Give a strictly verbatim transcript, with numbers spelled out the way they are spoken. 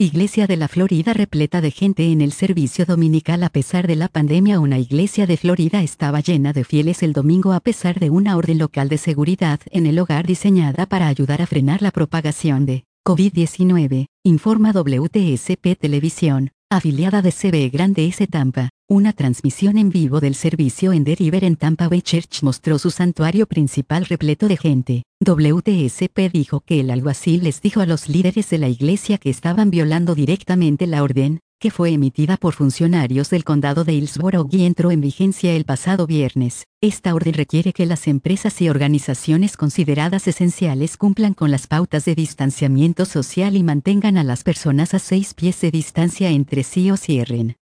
Iglesia de la Florida repleta de gente en el servicio dominical a pesar de la pandemia. Una iglesia de Florida estaba llena de fieles el domingo a pesar de una orden local de seguridad en el hogar diseñada para ayudar a frenar la propagación de COVID diecinueve, informa W T S P Televisión, afiliada de C B Grande S Tampa. Una transmisión en vivo del servicio en The River en Tampa Bay Church mostró su santuario principal repleto de gente. W T S P dijo que el alguacil les dijo a los líderes de la iglesia que estaban violando directamente la orden, que fue emitida por funcionarios del condado de Hillsborough y entró en vigencia el pasado viernes. Esta orden requiere que las empresas y organizaciones consideradas esenciales cumplan con las pautas de distanciamiento social y mantengan a las personas a seis pies de distancia entre sí o cierren